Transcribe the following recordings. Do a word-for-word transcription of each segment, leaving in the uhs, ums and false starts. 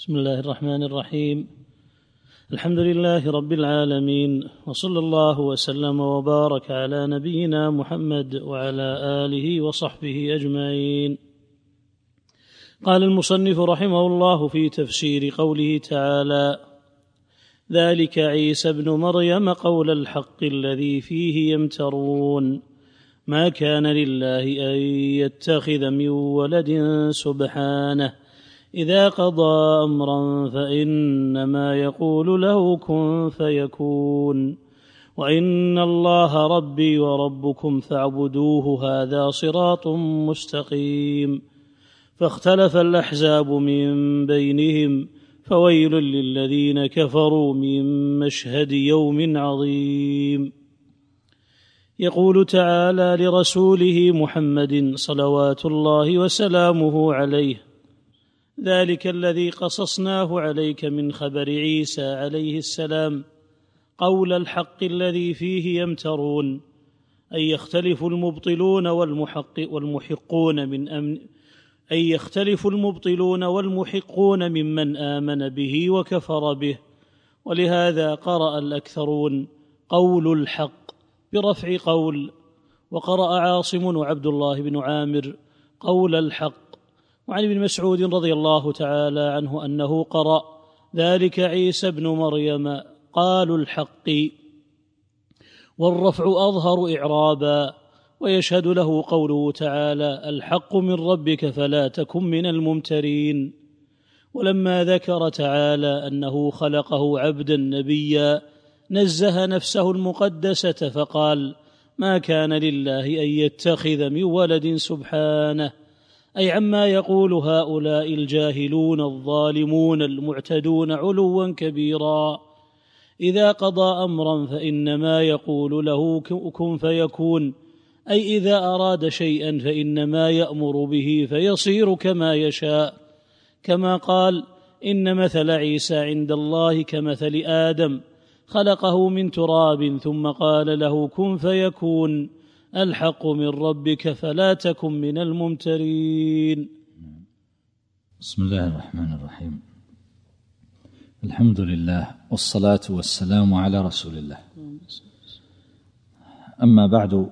بسم الله الرحمن الرحيم. الحمد لله رب العالمين، وصلى الله وسلم وبارك على نبينا محمد وعلى آله وصحبه أجمعين. قال المصنف رحمه الله في تفسير قوله تعالى: ذلك عيسى ابن مريم قول الحق الذي فيه يمترون ما كان لله أن يتخذ من ولد سبحانه إذا قضى أمرا فإنما يقول له كن فيكون وإن الله ربي وربكم فاعبدوه هذا صراط مستقيم. فاختلف الأحزاب من بينهم فويل للذين كفروا من مشهد يوم عظيم. يقول تعالى لرسوله محمد صلوات الله وسلامه عليه: ذلك الذي قصصناه عليك من خبر عيسى عليه السلام قول الحق الذي فيه يمترون، أي يختلف المبطلون والمحق والمحقون من أمن أي يختلف المبطلون والمحقون ممن آمن به وكفر به. ولهذا قرأ الأكثرون قول الحق برفع قول، وقرأ عاصم وعبد الله بن عامر قول الحق. وعن ابن مسعود رضي الله تعالى عنه أنه قرأ ذلك عيسى ابن مريم قال الحق، والرفع أظهر إعرابا، ويشهد له قوله تعالى: الحق من ربك فلا تكن من الممترين. ولما ذكر تعالى أنه خلقه عبدا نبيا نزه نفسه المقدسة فقال: ما كان لله أن يتخذ من ولد سبحانه، أي عما يقول هؤلاء الجاهلون الظالمون المعتدون علوا كبيرا. إذا قضى أمرا فإنما يقول له كن فيكون، أي إذا أراد شيئا فإنما يأمر به فيصير كما يشاء، كما قال: إن مثل عيسى عند الله كمثل آدم خلقه من تراب ثم قال له كن فيكون، الحق من ربك فلا تكن من الممترين. بسم الله الرحمن الرحيم. الحمد لله والصلاة والسلام على رسول الله. أما بعد،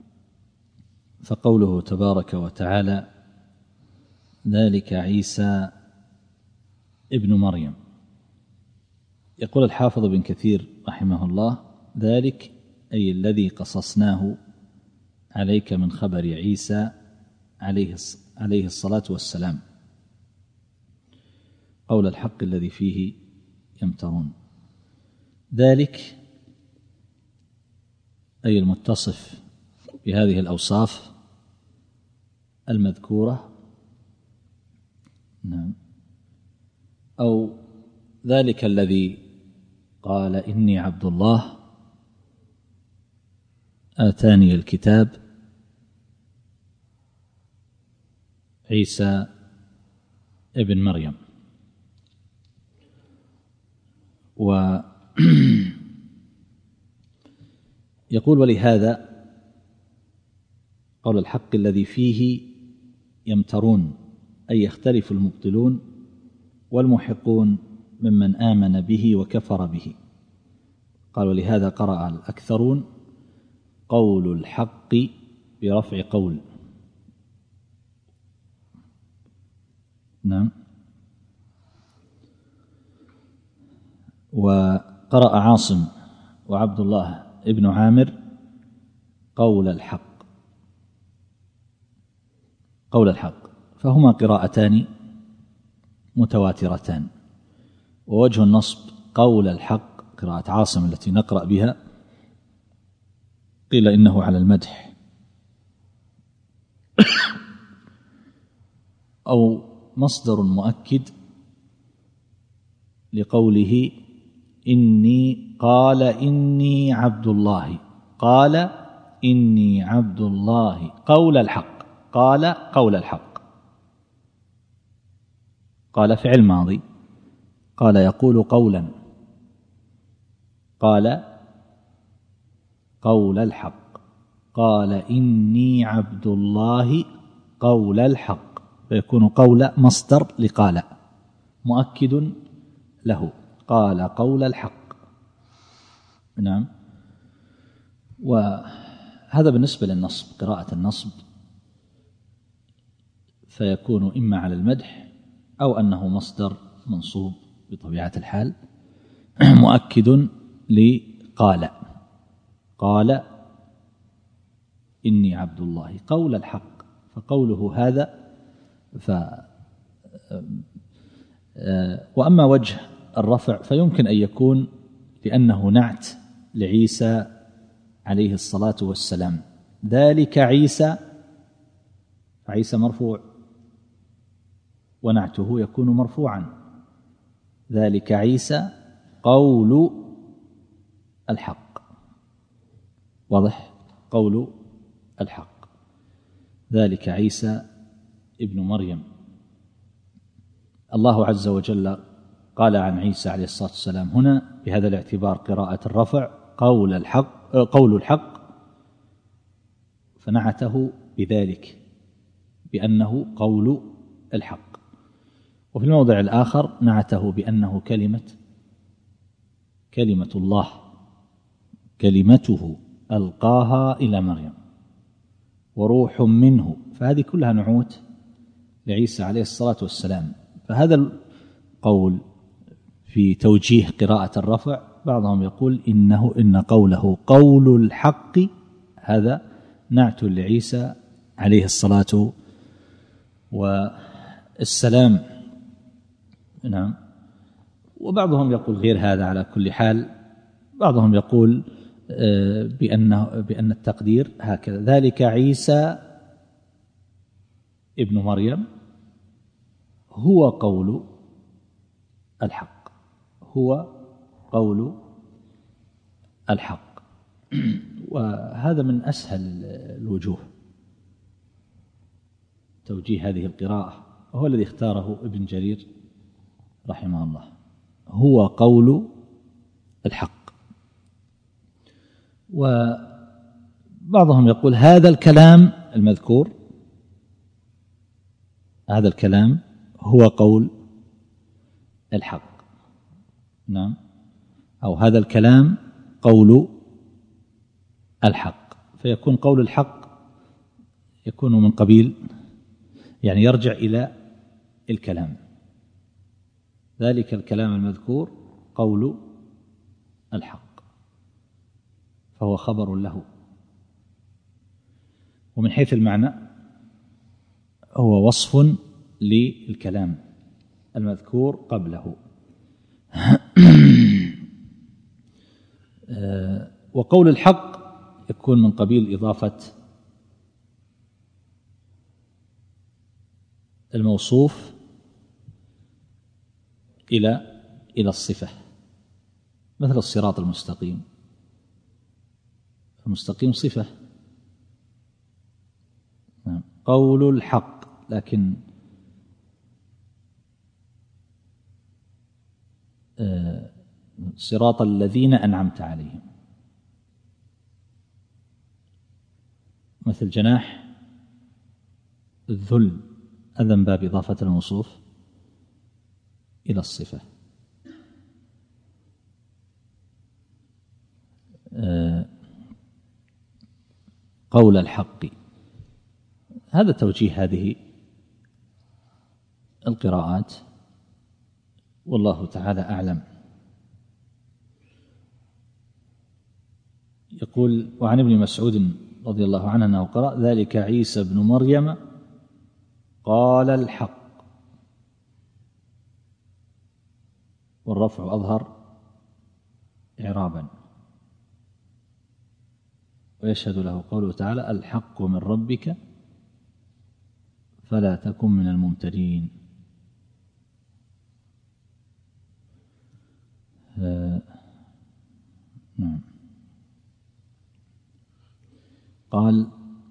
فقوله تبارك وتعالى: ذلك عيسى ابن مريم. يقول الحافظ بن كثير رحمه الله: ذلك أي الذي قصصناه عليك من خبر عيسى عليه الصلاة والسلام قول الحق الذي فيه يمترون. ذلك أي المتصف بهذه الأوصاف المذكورة، نعم، أو ذلك الذي قال: إني عبد الله آتاني الكتاب، عيسى ابن مريم. ويقول: ولهذا قول الحق الذي فيه يمترون، أي يختلف المبطلون والمحقون ممن آمن به وكفر به. قال: ولهذا قرأ الأكثرون قول الحق برفع قول. نعم. وقرأ عاصم وعبد الله ابن عامر قول الحق قول الحق فهما قراءتان متواترتان. ووجه النصب قول الحق قراءة عاصم التي نقرأ بها، قيل إنه على المدح أو مصدر مؤكد لقوله إني قال إني عبد الله، قال إني عبد الله قول الحق، قال قول الحق. قال فعل ماضي، قال يقول قولا، قال قول الحق، قال إني عبد الله قول الحق، فيكون قول مصدر لقال، مؤكد له، قال قول الحق. نعم. وهذا بالنسبة للنصب، قراءة النصب فيكون إما على المدح أو أنه مصدر منصوب بطبيعة الحال مؤكد لقال. قال إني عبد الله قول الحق، فقوله هذا ف وأما وجه الرفع فيمكن أن يكون لأنه نعت لعيسى عليه الصلاة والسلام. ذلك عيسى، فعيسى مرفوع ونعته يكون مرفوعا. ذلك عيسى قول الحق، واضح؟ قول الحق. ذلك عيسى ابن مريم. الله عز وجل قال عن عيسى عليه الصلاة والسلام هنا بهذا الاعتبار قراءة الرفع قول الحق، قول الحق، فنعته بذلك بأنه قول الحق. وفي الموضع الآخر نعته بأنه كلمة كلمة الله، كلمته ألقاها إلى مريم وروح منه، فهذه كلها نعوت لعيسى عليه الصلاة والسلام. فهذا القول في توجيه قراءة الرفع بعضهم يقول إنه إن قوله قول الحق هذا نعت لعيسى عليه الصلاة والسلام. نعم. وبعضهم يقول غير هذا. على كل حال بعضهم يقول بأنه بأن التقدير هكذا: ذلك عيسى ابن مريم هو قول الحق، هو قول الحق. وهذا من أسهل الوجوه توجيه هذه القراءة، وهو الذي اختاره ابن جرير رحمه الله، هو قول الحق. وبعضهم يقول هذا الكلام المذكور، هذا الكلام هو قول الحق. نعم. أو هذا الكلام قول الحق، فيكون قول الحق يكون من قبيل يعني يرجع إلى الكلام. ذلك الكلام المذكور قول الحق، فهو خبر له. ومن حيث المعنى هو وصف للكلام المذكور قبله. وقول الحق يكون من قبيل إضافة الموصوف إلى إلى الصفة، مثل الصراط المستقيم. المستقيم صفة. قول الحق، لكن صراط الذين أنعمت عليهم، مثل جناح الذل، هذا من باب إضافة الموصوف إلى الصفة. قول الحق، هذا توجيه هذه القراءات، والله تعالى أعلم. يقول: وعن ابن مسعود رضي الله عنه أنه قرأ: ذلك عيسى بن مريم قال الحق، والرفع أظهر إعرابا، ويشهد له قوله تعالى: الحق من ربك فلا تكن من الممترين. آه نعم. قال: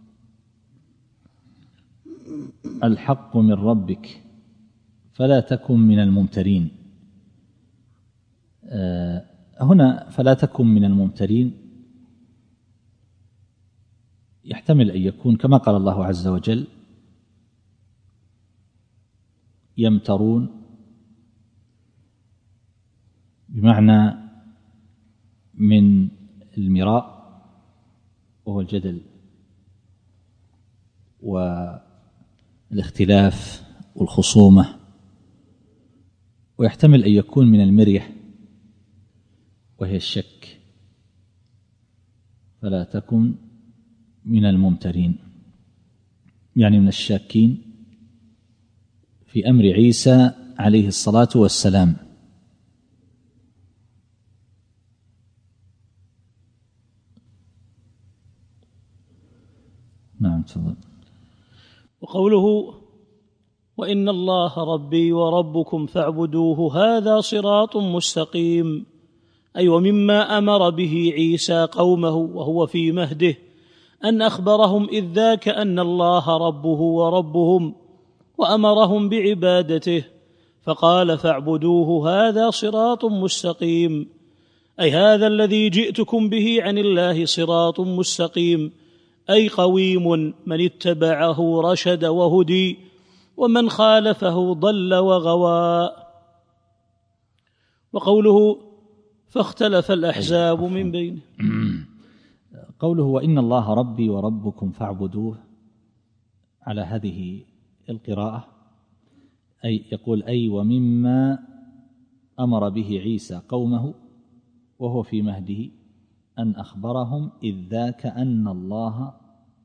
الحق من ربك فلا تكن من الممترين. آه هنا فلا تكن من الممترين يحتمل أن يكون كما قال الله عز وجل: يمترون بمعنى من المراء وهو الجدل والاختلاف والخصومة، ويحتمل أن يكون من المرية وهي الشك، فلا تكن من الممترين، يعني من الشاكين في أمر عيسى عليه الصلاة والسلام. نعم تفضل. وقوله وإن الله ربي وربكم فاعبدوه هذا صراط مستقيم، أي ومما أمر به عيسى قومه وهو في مهده أن أخبرهم إذ ذاك أن الله ربه وربهم، وأمرهم بعبادته فقال فاعبدوه هذا صراط مستقيم، أي هذا الذي جئتكم به عن الله صراط مستقيم، أي قويم، من اتبعه رشد وهدي، ومن خالفه ضل وغوى. وقوله فاختلف الأحزاب من بينه، قوله وإن الله ربي وربكم فاعبدوه على هذه القراءة، أي يقول أي ومما أمر به عيسى قومه وهو في مهده أن أخبرهم إذ ذاك أن الله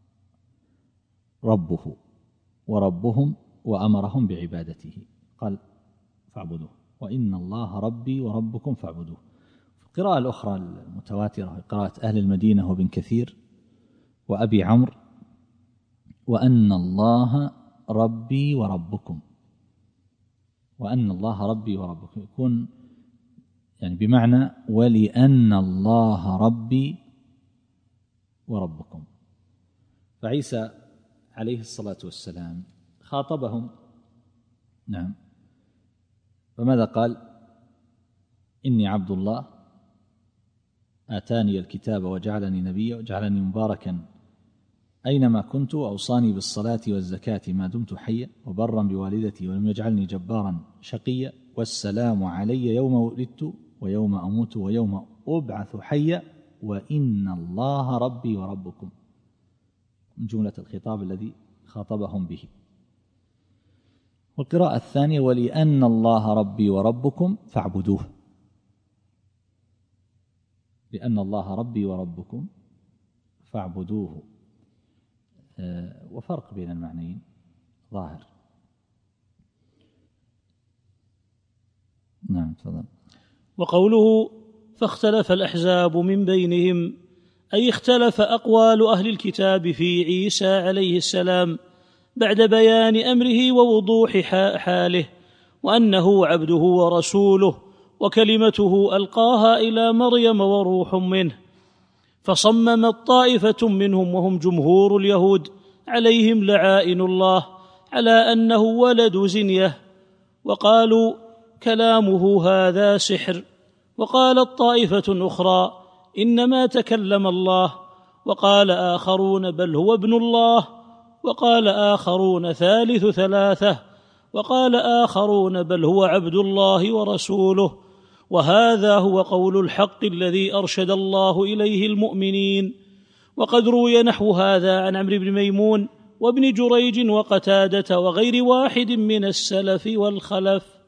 ربه وربهم وأمرهم بعبادته، قال فاعبدوه وإن الله ربي وربكم فاعبدوه. في القراءة الأخرى المتواترة قراءة أهل المدينة وابن كثير وأبي عمرو وأن الله ربي وربكم، وأن الله ربي وربكم، يكون يعني بمعنى ولأن الله ربي وربكم. فعيسى عليه الصلاة والسلام خاطبهم، نعم، فماذا قال؟ إني عبد الله آتاني الكتاب وجعلني نبيا وجعلني مباركا أينما كنت وأوصاني بالصلاة والزكاة ما دمت حيا وبرا بوالدتي ولم يجعلني جبارا شقيا والسلام علي يوم ولدت ويوم أموت ويوم أبعث حيا وإن الله ربي وربكم، من جملة الخطاب الذي خاطبهم به. والقراءة الثانية ولأن الله ربي وربكم فاعبدوه، لأن الله ربي وربكم فاعبدوه، وفرق بين المعنيين ظاهر. نعم تفضل. وقوله فاختلف الأحزاب من بينهم، أي اختلف أقوال أهل الكتاب في عيسى عليه السلام بعد بيان أمره ووضوح حاله، وأنه عبده ورسوله وكلمته ألقاها إلى مريم وروح منه. فصممت طائفة منهم وهم جمهور اليهود عليهم لعائن الله على أنه ولد زنية، وقالوا كلامه هذا سحر. وقالت طائفة أخرى إنما تكلم الله، وقال آخرون بل هو ابن الله، وقال آخرون ثالث ثلاثة، وقال آخرون بل هو عبد الله ورسوله. وهذا هو قول الحق الذي أرشد الله إليه المؤمنين. وقد روي نحو هذا عن عمرو بن ميمون وابن جريج وقتادة وغير واحد من السلف والخلف.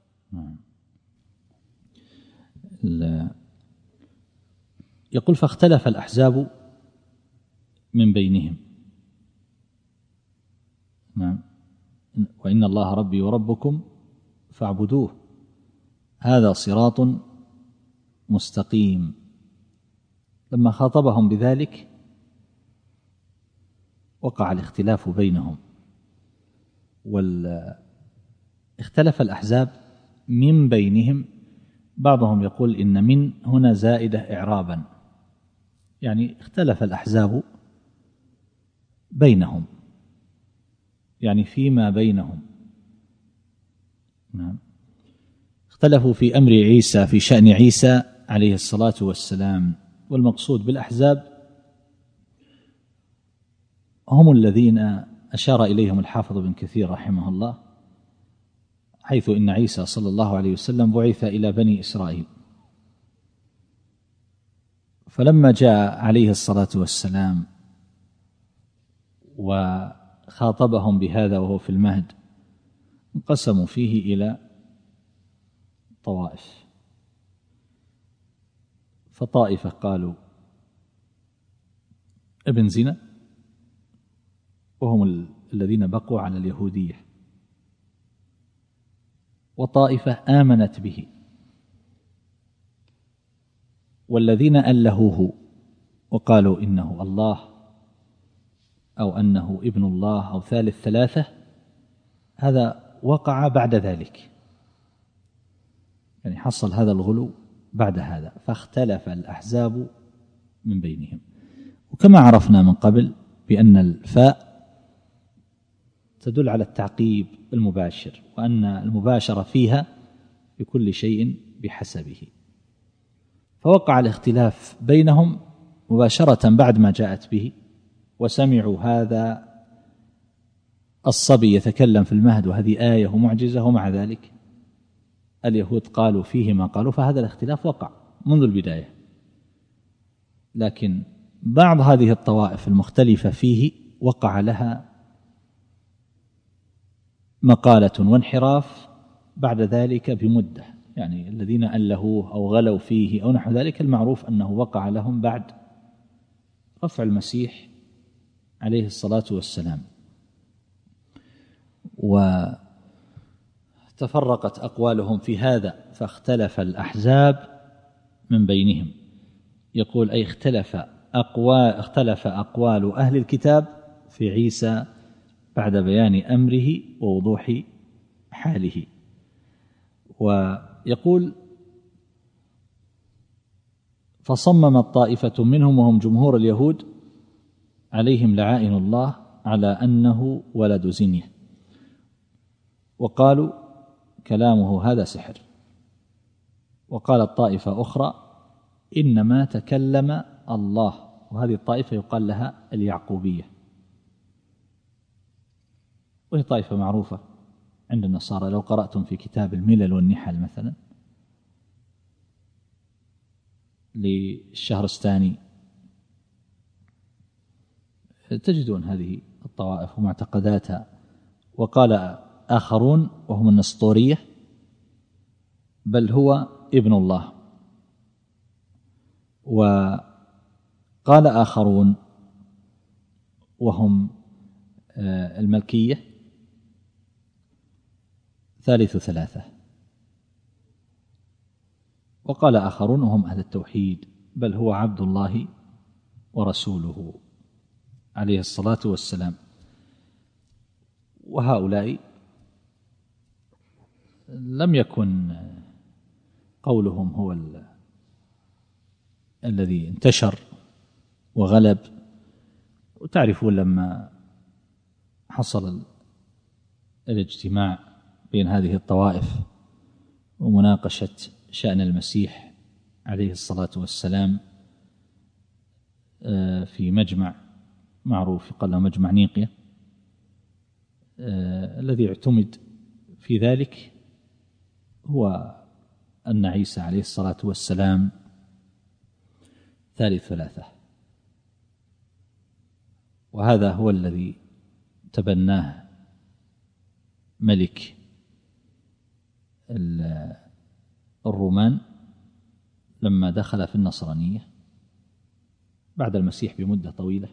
يقول فاختلف الأحزاب من بينهم، نعم، وإن الله ربي وربكم فاعبدوه هذا صراط مستقيم. لما خاطبهم بذلك وقع الاختلاف بينهم، واختلف الأحزاب من بينهم. بعضهم يقول إن من هنا زائدة إعرابا، يعني اختلف الأحزاب بينهم، يعني فيما بينهم، نعم، اختلفوا في أمر عيسى، في شأن عيسى عليه الصلاة والسلام. والمقصود بالأحزاب هم الذين أشار إليهم الحافظ بن كثير رحمه الله، حيث إن عيسى صلى الله عليه وسلم بعث إلى بني إسرائيل، فلما جاء عليه الصلاة والسلام وخاطبهم بهذا وهو في المهد انقسموا فيه إلى طوائف، فطائفة قالوا ابن زنا، وهم الذين بقوا على اليهودية، وطائفة آمنت به، والذين ألهوه وقالوا إنه الله أو أنه ابن الله أو ثالث ثلاثة، هذا وقع بعد ذلك، يعني حصل هذا الغلو بعد هذا، فاختلف الأحزاب من بينهم. وكما عرفنا من قبل بأن الفاء تدل على التعقيب المباشر، وأن المباشرة فيها بكل شيء بحسبه، فوقع الاختلاف بينهم مباشرة بعد ما جاءت به، وسمعوا هذا الصبي يتكلم في المهد وهذه آية ومعجزة، ومع ذلك اليهود قالوا فيه ما قالوا، فهذا الاختلاف وقع منذ البداية. لكن بعض هذه الطوائف المختلفة فيه وقع لها مقالة وانحراف بعد ذلك بمدة، يعني الذين ألهوه أو غلوا فيه أو نحو ذلك، المعروف أنه وقع لهم بعد رفع المسيح عليه الصلاة والسلام. وتفرقت أقوالهم في هذا، فاختلف الأحزاب من بينهم. يقول أي اختلف أقوال اختلف أقوال أهل الكتاب في عيسى بعد بيان أمره ووضوح حاله. ويقول فصممت طائفة منهم وهم جمهور اليهود عليهم لعائن الله على أنه ولد زنية، وقالوا كلامه هذا سحر. وقالت طائفة أخرى إنما تكلم الله، وهذه الطائفة يقال لها اليعقوبية، وهي طائفة معروفة عند النصارى. لو قرأتم في كتاب الملل والنحل مثلا للشهرستاني تجدون هذه الطوائف ومعتقداتها. وقال آخرون وهم النسطورية بل هو ابن الله، وقال آخرون وهم الملكية ثالث ثلاثة، وقال آخرون وهم أهل التوحيد بل هو عبد الله ورسوله عليه الصلاة والسلام. وهؤلاء لم يكن قولهم هو ال... الذي انتشر وغلب. وتعرفون لما حصل الاجتماع بين هذه الطوائف ومناقشة شأن المسيح عليه الصلاة والسلام في مجمع معروف قال له مجمع نيقيا، الذي اعتمد في ذلك هو أن عيسى عليه الصلاة والسلام ثالث ثلاثة، وهذا هو الذي تبناه ملك الرومان لما دخل في النصرانية بعد المسيح بمدة طويلة.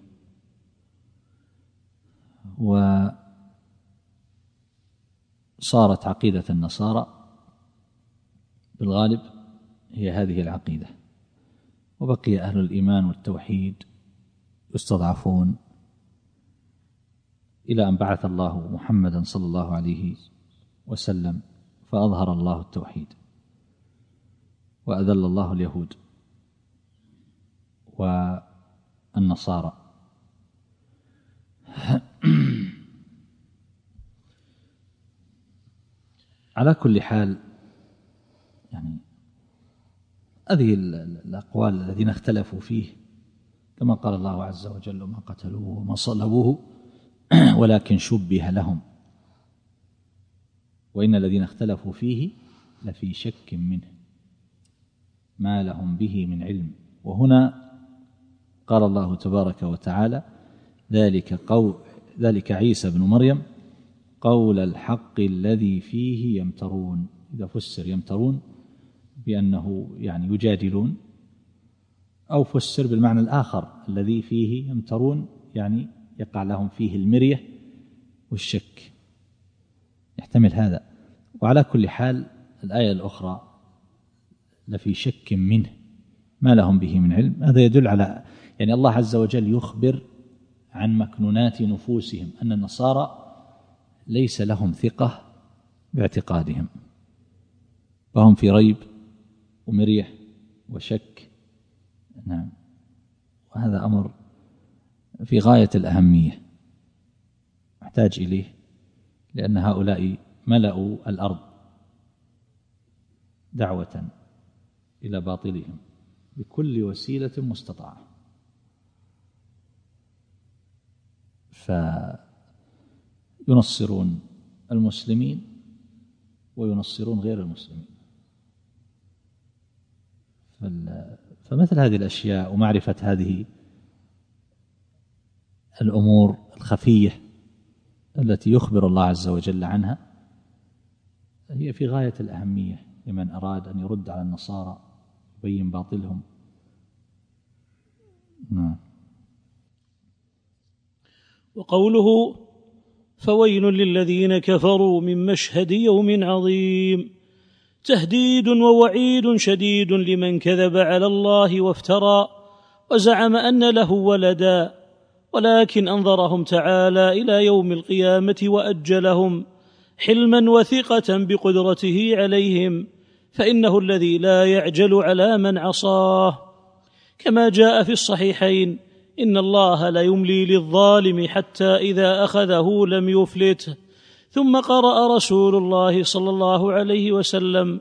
وصارت عقيدة النصارى بالغالب هي هذه العقيدة، وبقي أهل الإيمان والتوحيد يستضعفون إلى أن بعث الله محمدا صلى الله عليه وسلم فأظهر الله التوحيد وأذل الله اليهود والنصارى. على كل حال يعني هذه الأقوال الذين اختلفوا فيه كما قال الله عز وجل وما قتلوه وما صلبوه ولكن شبه لهم وإن الذين اختلفوا فيه لفي شك منه ما لهم به من علم. وهنا قال الله تبارك وتعالى ذلك, قول ذلك عيسى بن مريم قول الحق الذي فيه يمترون. إذا فسر يمترون بأنه يعني يجادلون، أو فسر بالمعنى الآخر الذي فيه يمترون يعني يقع لهم فيه المرية والشك، يحتمل هذا. وعلى كل حال الآية الأخرى لفي شك منه ما لهم به من علم، هذا يدل على يعني الله عز وجل يخبر عن مكنونات نفوسهم، أن النصارى ليس لهم ثقة باعتقادهم، فهم في ريب ومريح وشك. نعم، وهذا أمر في غاية الأهمية محتاج إليه، لأن هؤلاء ملأوا الأرض دعوة إلى باطلهم بكل وسيلة مستطاعة، فينصرون المسلمين وينصرون غير المسلمين. فمثل هذه الأشياء ومعرفة هذه الأمور الخفية التي يخبر الله عز وجل عنها هي في غاية الأهمية لمن أراد أن يرد على النصارى يبين باطلهم. نعم. وقوله فويل للذين كفروا من مشهد يوم عظيم تهديد ووعيد شديد لمن كذب على الله وافترى وزعم أن له ولدا، ولكن أنظرهم تعالى إلى يوم القيامة وأجلهم حلما وثقة بقدرته عليهم، فإنه الذي لا يعجل على من عصاه، كما جاء في الصحيحين إن الله لا يملي للظالم حتى إذا أخذه لم يفلته. ثم قرأ رسول الله صلى الله عليه وسلم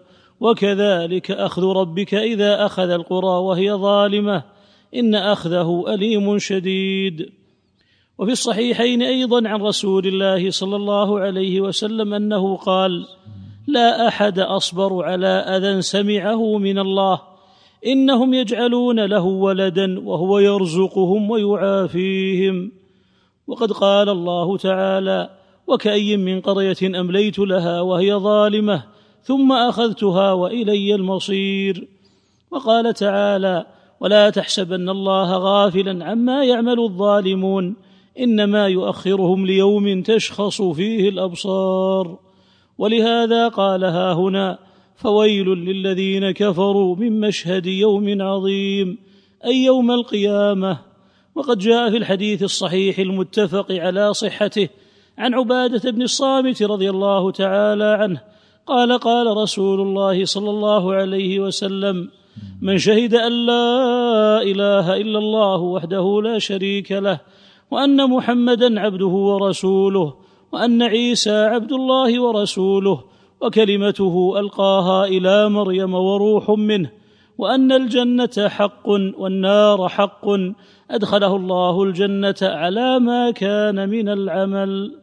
وكذلك أخذ ربك إذا أخذ القرى وهي ظالمة إن أخذه أليم شديد. وفي الصحيحين أيضا عن رسول الله صلى الله عليه وسلم أنه قال لا أحد أصبر على أذى سمعه من الله إنهم يجعلون له ولدا وهو يرزقهم ويعافيهم. وقد قال الله تعالى وكأي من قرية أمليت لها وهي ظالمة ثم أخذتها وإلي المصير. وقال تعالى ولا تحسبن الله غافلا عما يعمل الظالمون إنما يؤخرهم ليوم تشخص فيه الأبصار. ولهذا قال ها هنا فويل للذين كفروا من مشهد يوم عظيم أي يوم القيامة. وقد جاء في الحديث الصحيح المتفق على صحته عن عبادة بن الصامت رضي الله تعالى عنه قال قال رسول الله صلى الله عليه وسلم من شهد أن لا إله إلا الله وحده لا شريك له وأن محمدا عبده ورسوله وأن عيسى عبد الله ورسوله وكلمته ألقاها إلى مريم وروح منه وأن الجنة حق والنار حق أدخله الله الجنة على ما كان من العمل.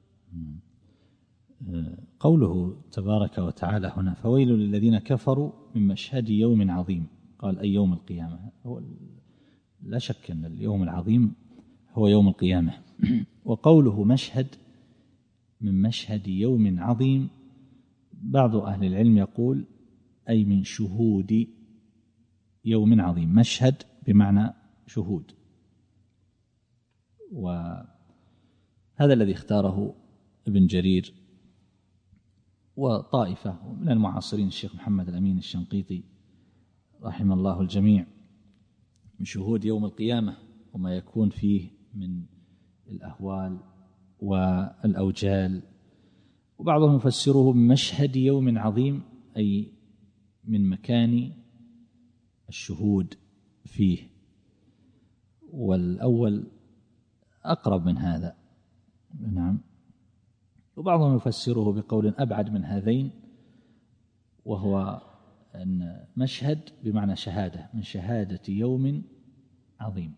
قوله تبارك وتعالى هنا فويل للذين كفروا من مشهد يوم عظيم، قال أي يوم القيامة، هو لا شك أن اليوم العظيم هو يوم القيامة. وقوله مشهد من مشهد يوم عظيم بعض أهل العلم يقول أي من شهود يوم عظيم، مشهد بمعنى شهود، وهذا الذي اختاره ابن جرير وطائفة من المعاصرين الشيخ محمد الأمين الشنقيطي رحم الله الجميع من شهود يوم القيامة وما يكون فيه من الأهوال والأوجال. وبعضهم يفسره بمشهد يوم عظيم أي من مكان الشهود فيه، والأول أقرب من هذا. نعم. وبعضهم يفسره بقول أبعد من هذين، وهو أن مشهد بمعنى شهادة، من شهادة يوم عظيم.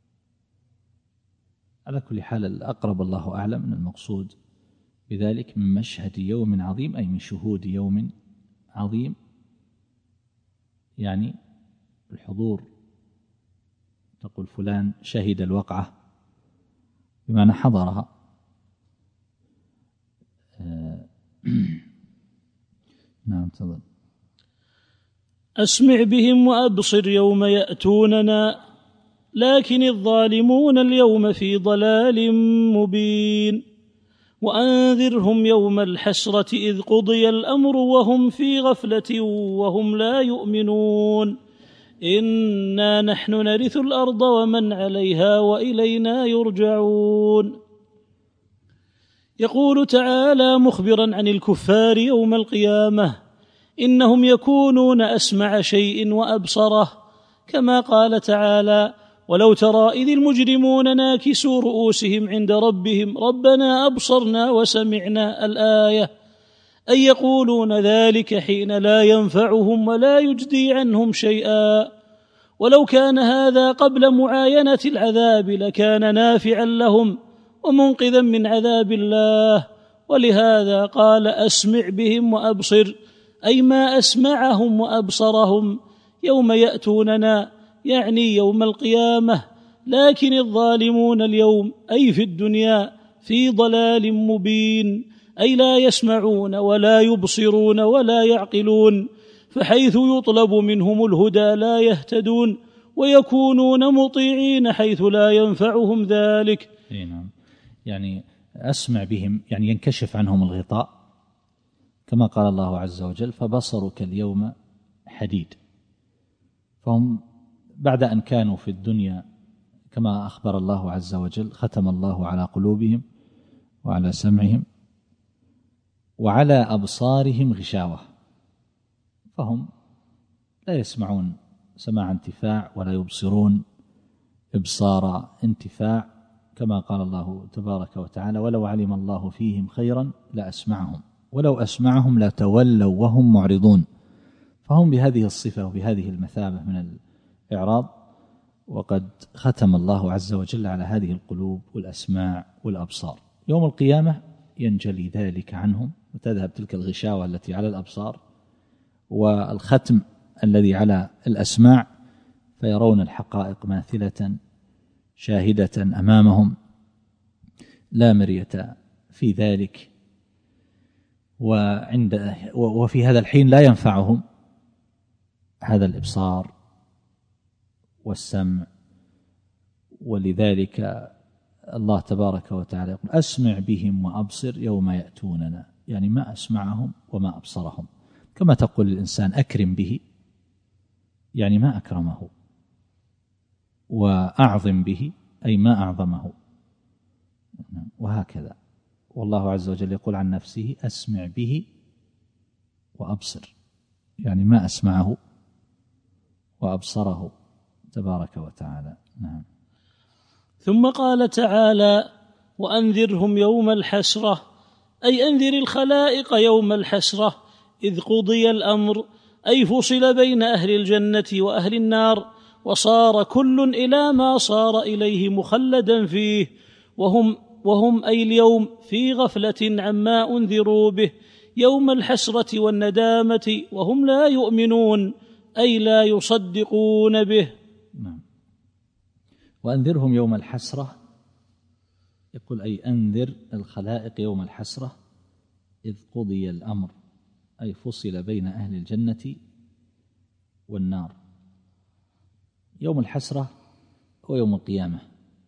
على كل حال الأقرب الله أعلم أن المقصود بذلك من مشهد يوم عظيم أي من شهود يوم عظيم، يعني الحضور تقول فلان شهد الوقعة بمعنى حضرها. نعم تفضل. أسمع بهم وأبصر يوم يأتوننا لكن الظالمون اليوم في ضلال مبين. وأنذرهم يوم الحسرة إذ قضي الأمر وهم في غفلة وهم لا يؤمنون. إنا نحن نرث الأرض ومن عليها وإلينا يرجعون. يقول تعالى مخبرا عن الكفار يوم القيامة: إنهم يكونون أسمع شيء وأبصره، كما قال تعالى: ولو ترى إذ المجرمون ناكسوا رؤوسهم عند ربهم ربنا أبصرنا وسمعنا الآية. أي يقولون ذلك حين لا ينفعهم ولا يجدي عنهم شيئا. ولو كان هذا قبل معاينة العذاب لكان نافعا لهم ومنقذا من عذاب الله. ولهذا قال: أسمع بهم وأبصر، أي ما أسمعهم وأبصرهم يوم يأتوننا، يعني يوم القيامة. لكن الظالمون اليوم أي في الدنيا في ضلال مبين، أي لا يسمعون ولا يبصرون ولا يعقلون، فحيث يطلب منهم الهدى لا يهتدون ويكونون مطيعين حيث لا ينفعهم ذلك. نعم، يعني أسمع بهم يعني ينكشف عنهم الغطاء، كما قال الله عز وجل: فبصرك اليوم حديد. فهم بعد أن كانوا في الدنيا كما أخبر الله عز وجل: ختم الله على قلوبهم وعلى سمعهم وعلى أبصارهم غشاوة، فهم لا يسمعون سماع انتفاع ولا يبصرون إبصار انتفاع، كما قال الله تبارك وتعالى: ولو علم الله فيهم خيرا لأسمعهم ولو أسمعهم لتولوا وهم معرضون. فهم بهذه الصفة وبهذه المثابة من الإعراض، وقد ختم الله عز وجل على هذه القلوب والأسماع والأبصار. يوم القيامة ينجلي ذلك عنهم وتذهب تلك الغشاوة التي على الأبصار والختم الذي على الأسماع، فيرون الحقائق ماثلة شاهدة أمامهم لا مرية في ذلك. وعند وفي هذا الحين لا ينفعهم هذا الإبصار والسمع، ولذلك الله تبارك وتعالى يقول: أسمع بهم وأبصر يوم يأتوننا، يعني ما أسمعهم وما أبصرهم. كما تقول الإنسان أكرم به، يعني ما أكرمه، وأعظم به أي ما أعظمه، وهكذا. والله عز وجل يقول عن نفسه: أسمع به وأبصر، يعني ما أسمعه وأبصره تبارك وتعالى. نعم. ثم قال تعالى: وأنذرهم يوم الحسرة، أي أنذر الخلائق يوم الحسرة إذ قضي الأمر، أي فصل بين أهل الجنة وأهل النار، وصار كل إلى ما صار إليه مخلدا فيه، وهم, وهم أي اليوم في غفلة عما أنذروا به يوم الحسرة والندامة، وهم لا يؤمنون أي لا يصدقون به. نعم. وأنذرهم يوم الحسرة، يقول أي أنذر الخلائق يوم الحسرة إذ قضي الأمر، أي فصل بين أهل الجنة والنار. يوم الحسرة هو يوم القيامة،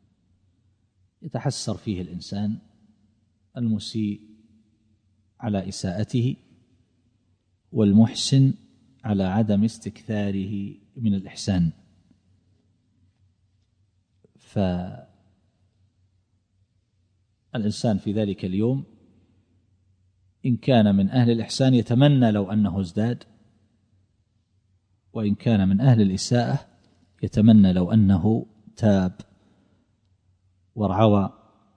يتحسر فيه الإنسان المسيء على إساءته والمحسن على عدم استكثاره من الإحسان. فالإنسان في ذلك اليوم إن كان من أهل الإحسان يتمنى لو أنه ازداد، وإن كان من أهل الإساءة يتمنى لو أنه تاب وارعوى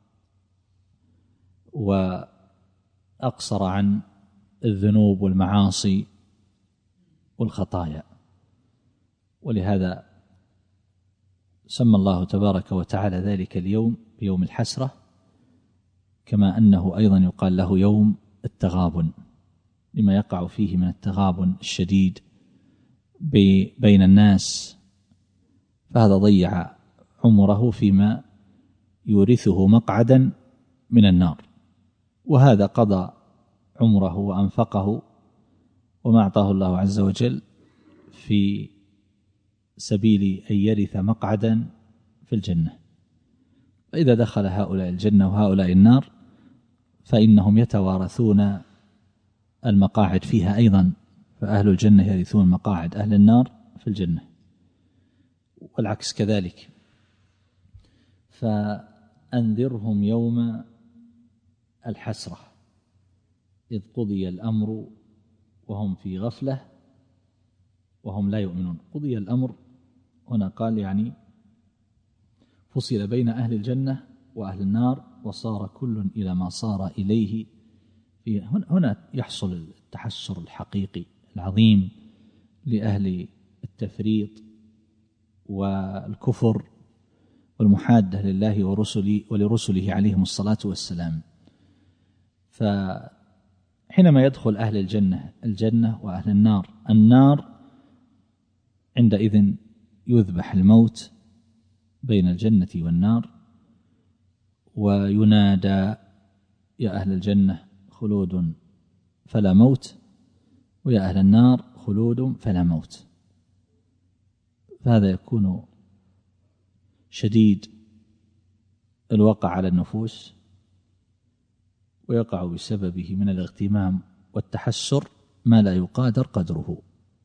وأقصر عن الذنوب والمعاصي والخطايا. ولهذا سمى الله تبارك وتعالى ذلك اليوم بيوم الحسرة، كما أنه أيضا يقال له يوم التغابن، لما يقع فيه من التغابن الشديد بين الناس. فهذا ضيع عمره فيما يورثه مقعدا من النار، وهذا قضى عمره وأنفقه وما أعطاه الله عز وجل في سبيل أن يرث مقعدا في الجنة. فإذا دخل هؤلاء الجنة وهؤلاء النار فإنهم يتوارثون المقاعد فيها أيضا، فأهل الجنة يرثون مقاعد أهل النار في الجنة والعكس كذلك. فأنذرهم يوم الحسرة إذ قضي الأمر وهم في غفلة وهم لا يؤمنون. قضي الأمر هنا قال يعني فصل بين أهل الجنة وأهل النار وصار كل إلى ما صار إليه. هنا يحصل التحسر الحقيقي العظيم لأهل التفريط والكفر والمحادة لله ورسله ولرسله عليهم الصلاة والسلام. فحينما يدخل أهل الجنة الجنة وأهل النار النار عندئذ يذبح الموت بين الجنة والنار وينادى يا أهل الجنة خلود فلا موت ويا أهل النار خلود فلا موت. فهذا يكون شديد الوقع على النفوس ويقع بسببه من الاغتمام والتحسر ما لا يقادر قدره،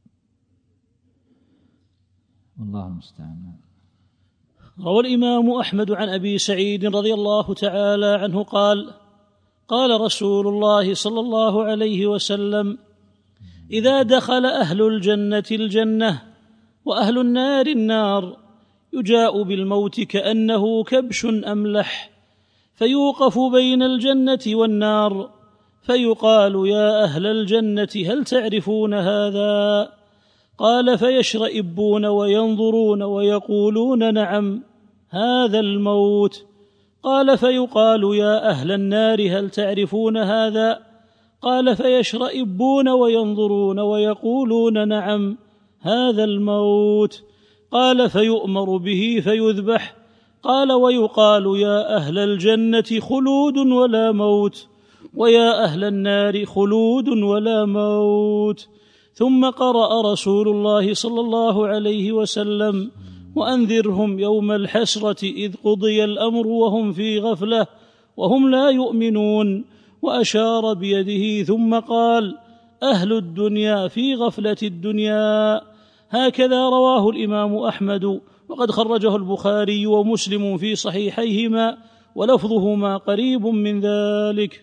والله المستعان. روى الإمام أحمد عن أبي سعيد رضي الله تعالى عنه قال قال رسول الله صلى الله عليه وسلم إذا دخل أهل الجنة الجنة وأهل النار النار يجاء بالموت كأنه كبش أملح فيوقف بين الجنة والنار فيقال يا أهل الجنة هل تعرفون هذا؟ قال فيشرئبون وينظرون ويقولون نعم هذا الموت. قال فيقال يا أهل النار هل تعرفون هذا؟ قال فيشرئبون وينظرون ويقولون نعم هذا الموت. قال فيؤمر به فيذبح. قال ويقال يا أهل الجنة خلود ولا موت ويا أهل النار خلود ولا موت. ثم قرأ رسول الله صلى الله عليه وسلم وأنذرهم يوم الحسرة إذ قضي الأمر وهم في غفلة وهم لا يؤمنون، وأشار بيده ثم قال أهل الدنيا في غفلة الدنيا. هكذا رواه الإمام أحمد، وقد خرجه البخاري ومسلم في صحيحيهما ولفظهما قريب من ذلك.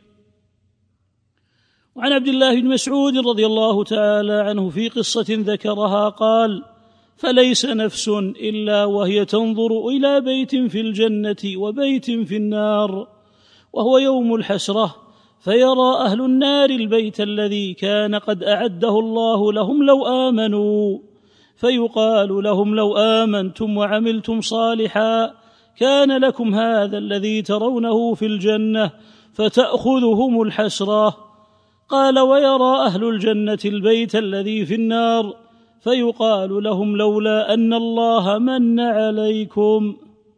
وعن عبد الله بن مسعود رضي الله تعالى عنه في قصة ذكرها قال فليس نفس إلا وهي تنظر إلى بيت في الجنة وبيت في النار وهو يوم الحسرة، فيرى أهل النار البيت الذي كان قد أعده الله لهم لو آمنوا، فيقال لهم لو آمنتم وعملتم صالحا كان لكم هذا الذي ترونه في الجنة، فتأخذهم الحسرة. قال ويرى أهل الجنة البيت الذي في النار، فيقال لهم لولا أن الله من عليكم.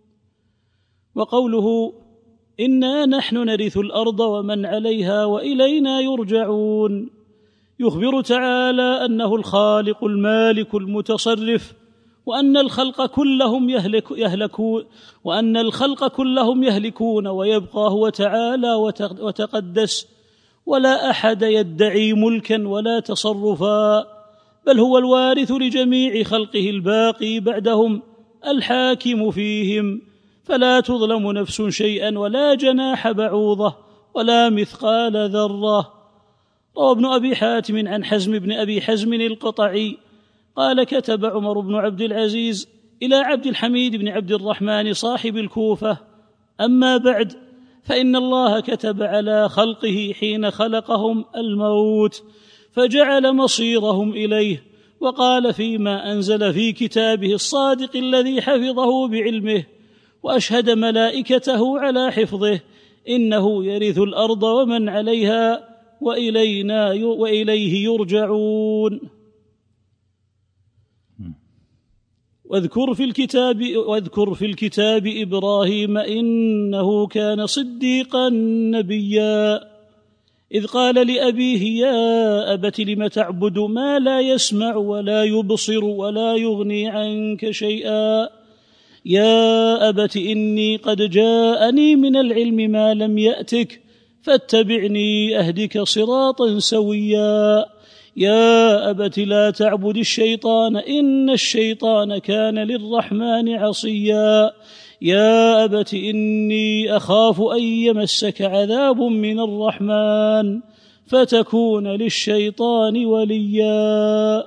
وقوله إنا نحن نرث الأرض ومن عليها وإلينا يرجعون يخبر تعالى أنه الخالق المالك المتصرف، وأن الخلق كلهم يهلك يهلكون وأن الخلق كلهم يهلكون ويبقى هو تعالى وتقدس، ولا أحد يدعي ملكا ولا تصرفا، بل هو الوارث لجميع خلقه الباقي بعدهم الحاكم فيهم، فلا تظلم نفس شيئا ولا جناح بعوضة ولا مثقال ذرة. روى ابن أبي حاتم عن حزم بن أبي حزم القطعي قال كتب عمر بن عبد العزيز إلى عبد الحميد بن عبد الرحمن صاحب الكوفة أما بعد، فإن الله كتب على خلقه حين خلقهم الموت فجعل مصيرهم إليه، وقال فيما أنزل في كتابه الصادق الذي حفظه بعلمه وأشهد ملائكته على حفظه إنه يرث الأرض ومن عليها وإلينا وإليه يرجعون. واذكر في الكتاب واذكر في الكتاب إبراهيم إنه كان صديقا نبيا إذ قال لأبيه يا أبت لم تعبد ما لا يسمع ولا يبصر ولا يغني عنك شيئا يا أبت إني قد جاءني من العلم ما لم يأتك فاتبعني أهدك صراطا سويا يا أبت لا تعبد الشيطان إن الشيطان كان للرحمن عصيا يا أبت إني أخاف أن يمسك عذاب من الرحمن فتكون للشيطان وليا.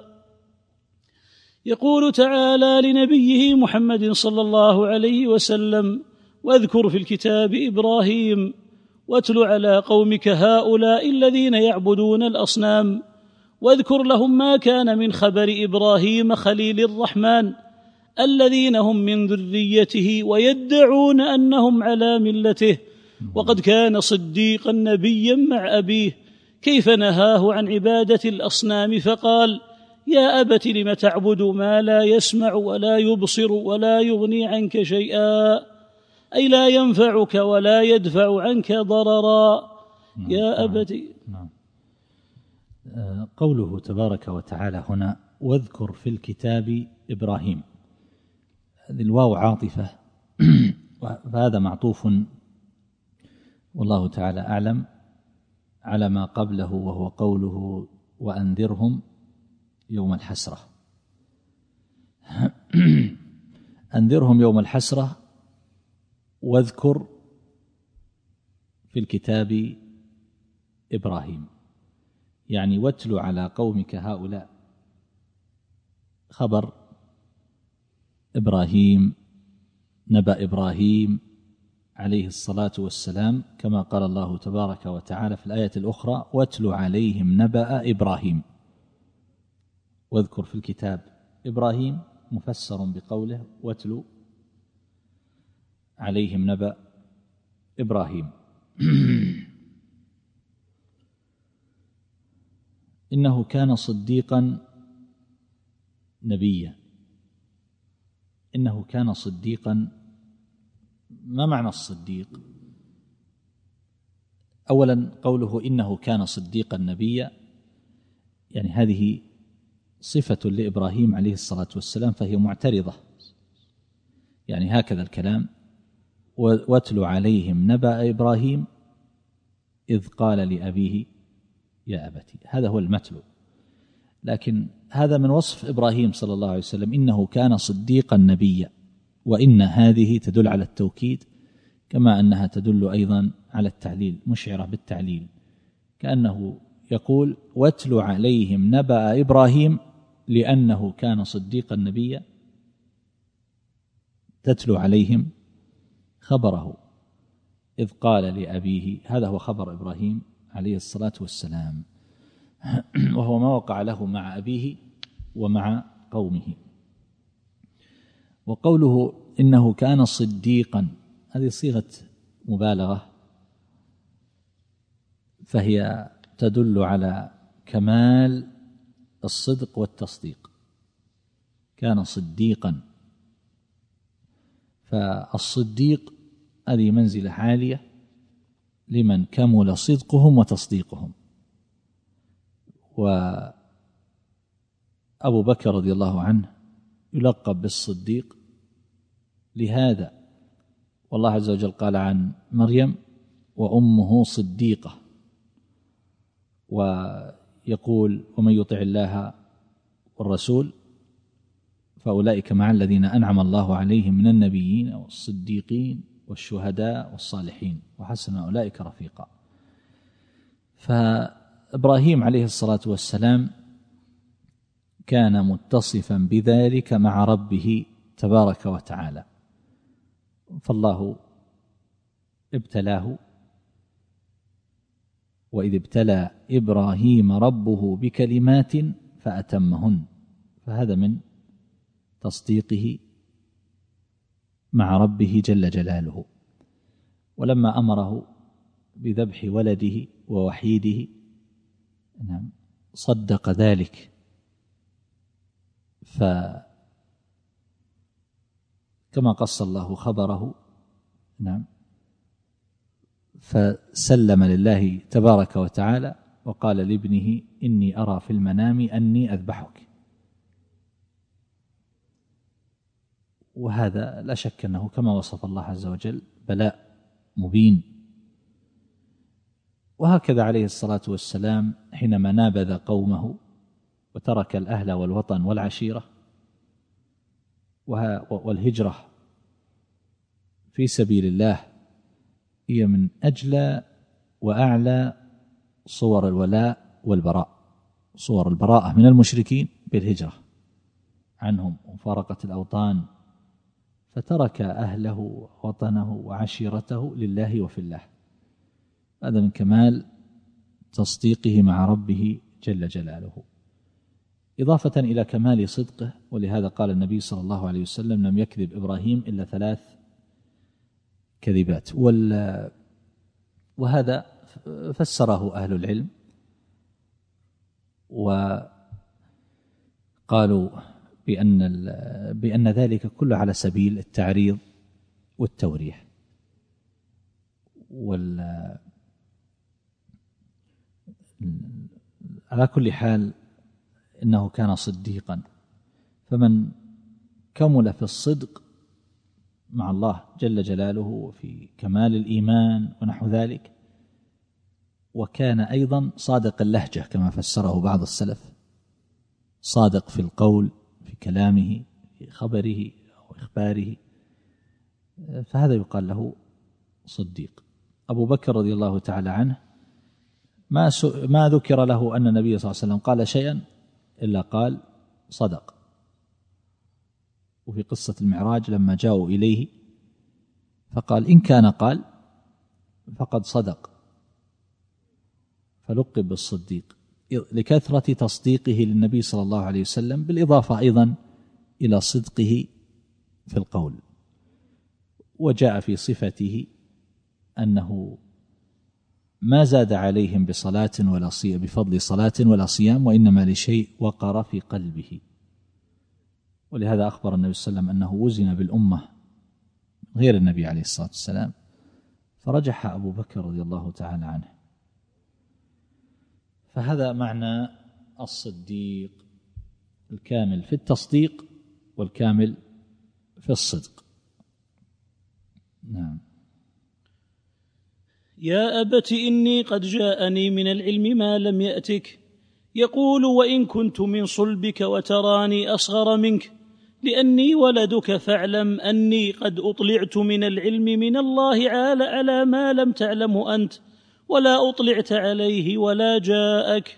يقول تعالى لنبيه محمد صلى الله عليه وسلم واذكر في الكتاب إبراهيم واتل على قومك هؤلاء الذين يعبدون الأصنام واذكر لهم ما كان من خبر إبراهيم خليل الرحمن الذين هم من ذريته ويدعون أنهم على ملته وقد كان صديقا نبيا مع أبيه كيف نهاه عن عبادة الأصنام فقال يا أبت لم تعبد ما لا يسمع ولا يبصر ولا يغني عنك شيئا أي لا ينفعك ولا يدفع عنك ضررا يا أبت. نعم. قوله تبارك وتعالى هنا واذكر في الكتاب إبراهيم، هذه الواو عاطفة فهذا معطوف والله تعالى أعلم على ما قبله وهو قوله وأنذرهم يوم الحسرة. أنذرهم يوم الحسرة واذكر في الكتاب إبراهيم، يعني واتل على قومك هؤلاء خبر إبراهيم، نبأ إبراهيم عليه الصلاة والسلام كما قال الله تبارك وتعالى في الآية الأخرى واتل عليهم نبأ إبراهيم. واذكر في الكتاب إبراهيم مفسر بقوله واتل عليهم نبأ إبراهيم. إنه كان صديقا نبيا. إنه كان صديقا، ما معنى الصديق؟ أولا قوله إنه كان صديقا نبيا يعني هذه صفة لإبراهيم عليه الصلاة والسلام فهي معترضة، يعني هكذا الكلام واتل عليهم نبأ إبراهيم إذ قال لأبيه يا أبتي، هذا هو المتلو. لكن هذا من وصف إبراهيم صلى الله عليه وسلم إنه كان صديقا نبيا، وإن هذه تدل على التوكيد كما أنها تدل أيضا على التعليل، مشعرة بالتعليل، كأنه يقول واتل عليهم نبأ إبراهيم لأنه كان صديقا نبيا، تتلو عليهم خبره إذ قال لأبيه، هذا هو خبر إبراهيم عليه الصلاة والسلام، وهو ما وقع له مع أبيه ومع قومه. وقوله إنه كان صديقا هذه صيغة مبالغة، فهي تدل على كمال الصدق والتصديق. كان صديقا، فالصديق هذه منزلة عالية لمن كمل صدقهم وتصديقهم. وأبو بكر رضي الله عنه يلقب بالصديق لهذا، والله عز وجل قال عن مريم وأمه صديقة، ويقول ومن يطع الله والرسول فأولئك مع الذين أنعم الله عليهم من النبيين والصديقين والشهداء والصالحين وحسن أولئك رفيقا. فإبراهيم عليه الصلاة والسلام كان متصفا بذلك مع ربه تبارك وتعالى، فالله ابتلاه، وإذ ابتلى إبراهيم ربه بكلمات فأتمهن، فهذا من تصديقه مع ربه جل جلاله. ولما أمره بذبح ولده ووحيده صدق ذلك، كما قص الله خبره. نعم. فسلم لله تبارك وتعالى وقال لابنه إني أرى في المنام أني أذبحك. وهذا لا شك أنه كما وصف الله عز وجل بلاء مبين. وهكذا عليه الصلاة والسلام حينما نابذ قومه وترك الأهل والوطن والعشيرة والهجرة في سبيل الله هي من أجلى وأعلى صور الولاء والبراء، صور البراءة من المشركين بالهجرة عنهم ومفارقة الأوطان، فترك أهله ووطنه وعشيرته لله وفي الله. هذا من كمال تصديقه مع ربه جل جلاله، إضافة إلى كمال صدقه. ولهذا قال النبي صلى الله عليه وسلم لم يكذب إبراهيم إلا ثلاث كذبات. وهذا فسره أهل العلم وقالوا بأن, بأن ذلك كله على سبيل التعريض والتوريح. وال على كل حال إنه كان صديقا، فمن كمل في الصدق مع الله جل جلاله في كمال الإيمان ونحو ذلك، وكان أيضا صادق اللهجة كما فسره بعض السلف، صادق في القول في كلامه في خبره أو إخباره، فهذا يقال له صديق. أبو بكر رضي الله تعالى عنه ما ما ذكر له أن النبي صلى الله عليه وسلم قال شيئا إلا قال صدق. وفي قصة المعراج لما جاءوا إليه فقال إن كان قال فقد صدق، فلقب بالصديق لكثرة تصديقه للنبي صلى الله عليه وسلم، بالإضافة أيضا إلى صدقه في القول. وجاء في صفته أنه ما زاد عليهم بصلاة ولا صيام بفضل صلاة ولا صيام، وإنما لشيء وقر في قلبه. ولهذا أخبر النبي صلى الله عليه وسلم أنه وزن بالأمة غير النبي عليه الصلاة والسلام، فرجح أبو بكر رضي الله تعالى عنه. فهذا معنى الصديق، الكامل في التصديق والكامل في الصدق. نعم. يا أبت إني قد جاءني من العلم ما لم يأتك، يقول وإن كنت من صلبك وتراني أصغر منك لأني ولدك فاعلم أني قد أطلعت من العلم من الله عال على ما لم تعلم أنت ولا أطلعت عليه ولا جاءك،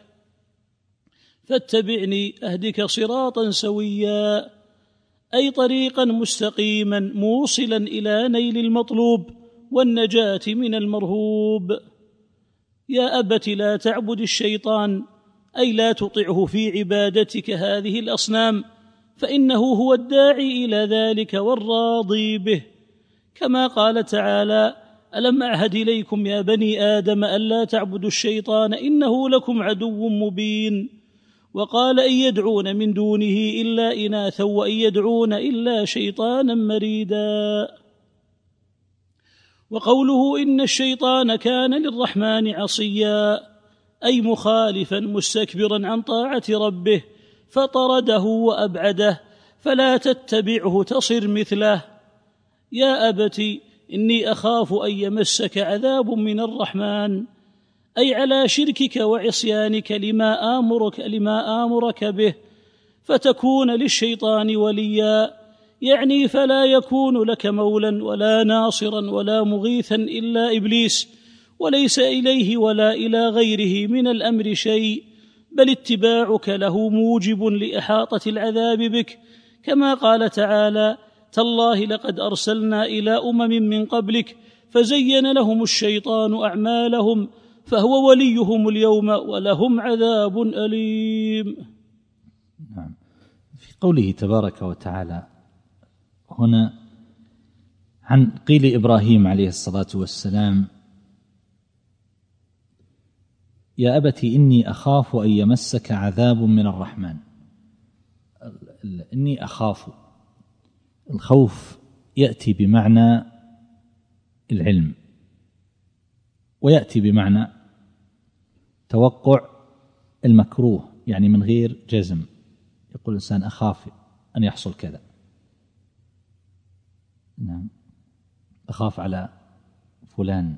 فاتبعني أهدك صراطا سويا، أي طريقا مستقيما موصلا إلى نيل المطلوب والنجاة من المرهوب. يا أبت لا تعبد الشيطان، أي لا تطعه في عبادتك هذه الأصنام، فإنه هو الداعي إلى ذلك والراضي به، كما قال تعالى ألم أعهد إليكم يا بني آدم ألا تعبدوا الشيطان إنه لكم عدو مبين. وقال إن يدعون من دونه إلا إناثا وإن يدعون إلا شيطانا مريدا. وقوله إن الشيطان كان للرحمن عصيا، أي مخالفا مستكبرا عن طاعة ربه فطرده وأبعده، فلا تتبعه تصر مثله. يا أبت إني أخاف أن يمسك عذاب من الرحمن، أي على شركك وعصيانك لما آمرك, لما آمرك به، فتكون للشيطان وليا، يعني فلا يكون لك مولا ولا ناصرا ولا مغيثا إلا إبليس، وليس إليه ولا إلى غيره من الأمر شيء، بل اتباعك له موجب لإحاطة العذاب بك، كما قال تعالى تالله لقد أرسلنا إلى أمم من قبلك فزين لهم الشيطان أعمالهم فهو وليهم اليوم ولهم عذاب أليم. نعم. في قوله تبارك وتعالى هنا عن قيل إبراهيم عليه الصلاة والسلام يا أبت إني أخاف أن يمسك عذاب من الرحمن. إني أخاف، الخوف يأتي بمعنى العلم، ويأتي بمعنى توقع المكروه، يعني من غير جزم. يقول الإنسان أخاف أن يحصل كذا، نعم، أخاف على فلان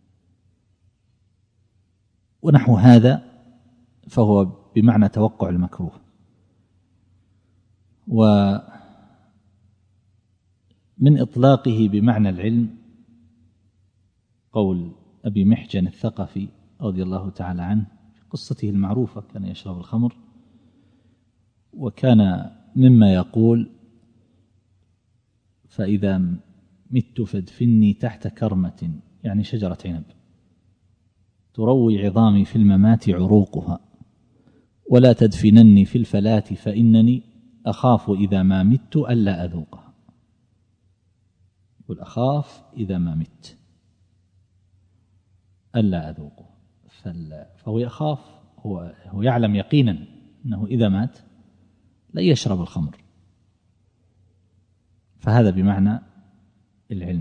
ونحو هذا، فهو بمعنى توقع المكروه. ومن إطلاقه بمعنى العلم قول أبي محجن الثقفي رضي الله تعالى عنه في قصته المعروفة، كان يشرب الخمر، وكان مما يقول: فإذا مت فادفني تحت كرمة، يعني شجرة عنب، تروي عظامي في الممات عروقها، ولا تدفنني في الفلاة فإنني أخاف إذا ما مت ألا أذوقها. يقول: أخاف إذا ما مت ألا أذوقها، فهو يخاف، هو, هو يعلم يقينا أنه إذا مات لا يشرب الخمر، فهذا بمعنى العلم.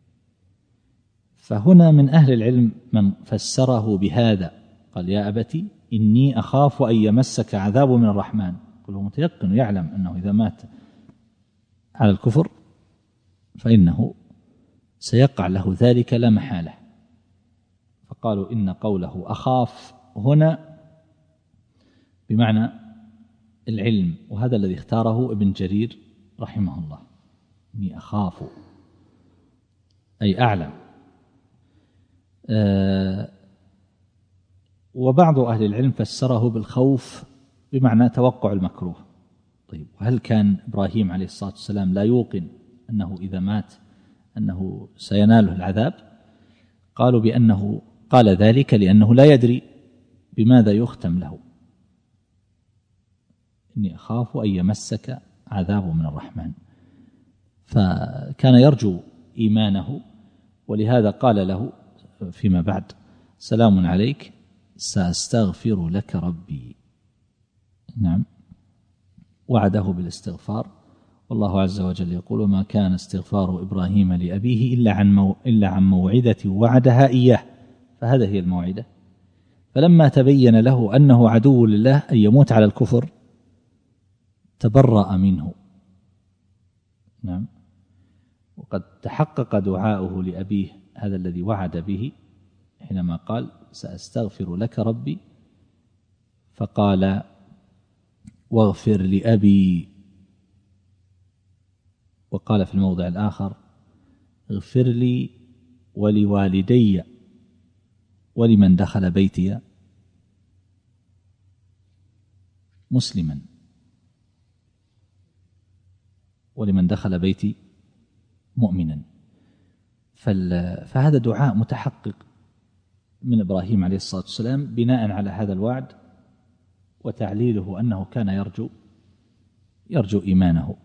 فهنا من أهل العلم من فسره بهذا، قال: يا أبتي إني أخاف أن يمسك عذاب من الرحمن. قل هو متيقن يعلم أنه إذا مات على الكفر فإنه سيقع له ذلك لا محالة، فقالوا إن قوله أخاف هنا بمعنى العلم، وهذا الذي اختاره ابن جرير رحمه الله، إني أخاف أي أعلم. أه وبعض أهل العلم فسره بالخوف بمعنى توقع المكروه. طيب، وهل كان إبراهيم عليه الصلاة والسلام لا يوقن أنه إذا مات أنه سيناله العذاب؟ قالوا بأنه قال ذلك لأنه لا يدري بماذا يختم له. إني أخاف أن يمسك عذاب من الرحمن، فكان يرجو إيمانه، ولهذا قال له فيما بعد: سلام عليك سأستغفر لك ربي. نعم، وعده بالاستغفار، والله عز وجل يقول: ما كان استغفار إبراهيم لأبيه إلا عن, مو إلا عن موعدة وعدها إياه، فهذا هي الموعدة. فلما تبين له أنه عدو لله أن يموت على الكفر تبرأ منه. نعم، وقد تحقق دعاؤه لأبيه هذا الذي وعد به حينما قال: سأستغفر لك ربي، فقال: واغفر لأبي. وقال في الموضع الآخر: اغفر لي ولوالدي ولمن دخل بيتي مسلما، ولمن دخل بيتي مؤمنا. فهذا دعاء متحقق من إبراهيم عليه الصلاة والسلام بناء على هذا الوعد، وتعليله أنه كان يرجو يرجو إيمانه،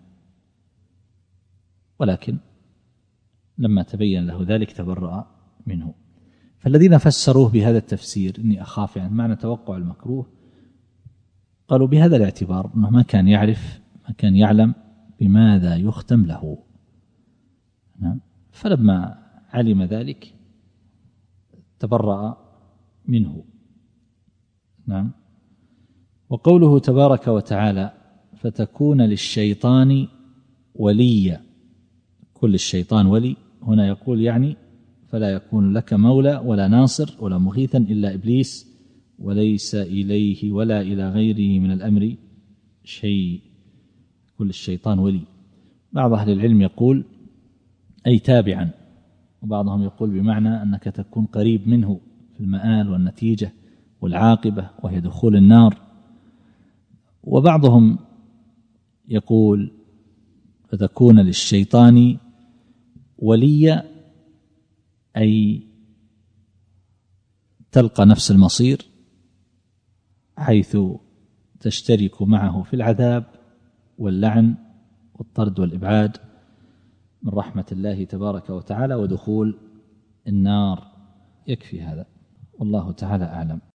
ولكن لما تبين له ذلك تبرأ منه. فالذين فسروه بهذا التفسير، إني أخاف يعني معنى توقع المكروه، قالوا بهذا الاعتبار أنه ما كان يعرف، ما كان يعلم بماذا يختم له. نعم، فلما علم ذلك تبرأ منه. نعم. وقوله تبارك وتعالى: فتكون للشيطان وليا، كل الشيطان ولي، هنا يقول يعني فلا يكون لك مولى ولا ناصر ولا مغيثا إلا إبليس، وليس إليه ولا إلى غيره من الأمر شيء. كل الشيطان ولي. بعض أهل العلم يقول أي تابعا، وبعضهم يقول بمعنى أنك تكون قريب منه في المآل والنتيجة والعاقبة، وهي دخول النار. وبعضهم يقول فتكون للشيطان وليا أي تلقى نفس المصير، حيث تشترك معه في العذاب واللعن والطرد والإبعاد من رحمة الله تبارك وتعالى ودخول النار. يكفي هذا، والله تعالى أعلم.